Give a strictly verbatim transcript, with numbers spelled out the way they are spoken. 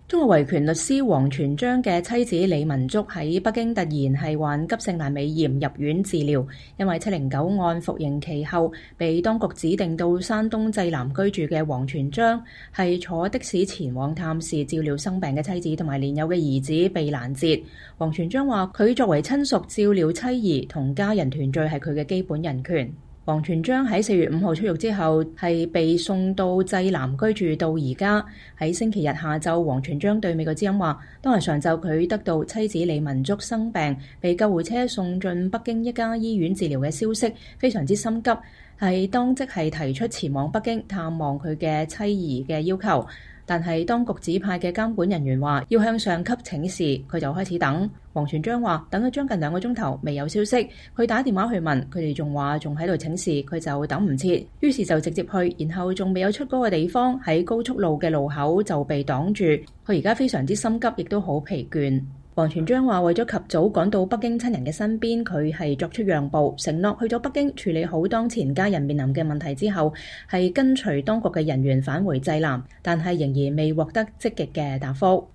中國維權律師王全璋嘅妻子李文足喺北京突然係患急性闌尾炎入院治療，因為七零九案服刑期後被當局指定到山東濟南居住嘅王全璋係坐的士前往探視照料生病嘅妻子同埋年幼嘅兒子被攔截。王全璋話佢作為親屬照料妻兒同家人團聚係佢嘅基本人權。王全璋喺四月五號出獄之後，係被送到濟南居住到而家。喺星期日下晝，王全璋對美國之音話，當日上晝佢得到妻子李文足生病，被救護車送進北京一家醫院治療嘅消息，非常之心急，係當即係提出前往北京探望佢嘅妻兒嘅要求。但係當局指派嘅監管人員話要向上級請示，佢就開始等。王全璋話等咗將近兩個鐘頭未有消息，佢打電話去問，佢哋仲話仲喺度請示，佢就等唔切，於是就直接去，然後仲未有出嗰個地方，喺高速路嘅路口就被擋住。佢而家非常之心急，亦都好疲倦。王全璋話為咗及早趕到北京親人嘅身邊，佢係作出讓步，承諾去咗北京處理好當前家人面臨嘅問題之後，係跟隨當局嘅人員返回濟南，但係仍然未獲得積極嘅答覆。